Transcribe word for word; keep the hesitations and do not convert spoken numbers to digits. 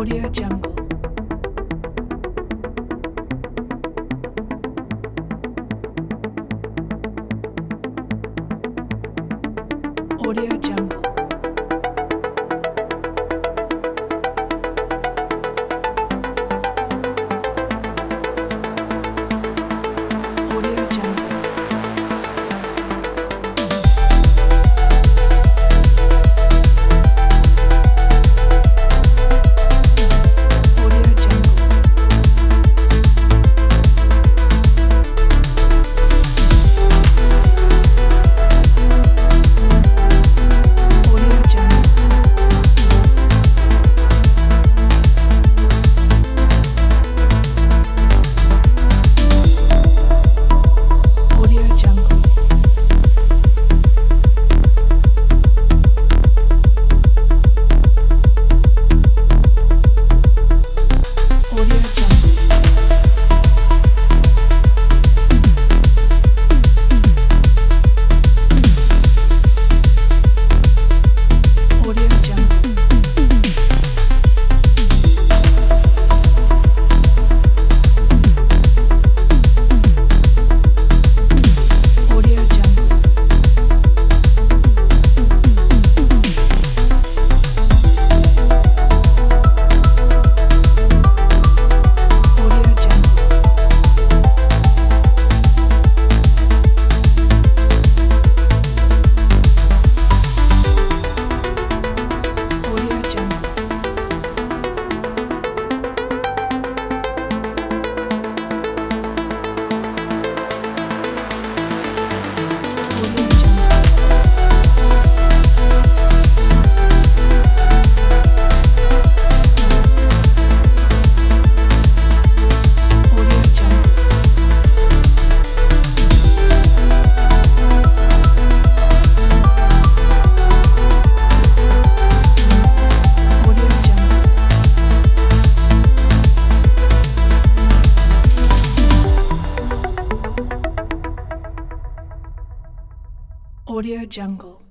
Audio Jungle. Audio Jungle. Audio Jungle. Audio Jungle. Audio Jungle. Audio Jungle. Audio Jungle. Audio Jungle. Audio Jungle. Audio Jungle. Audio Jungle. Audio Jungle. Audio Jungle. Audio Jungle. Audio Jungle.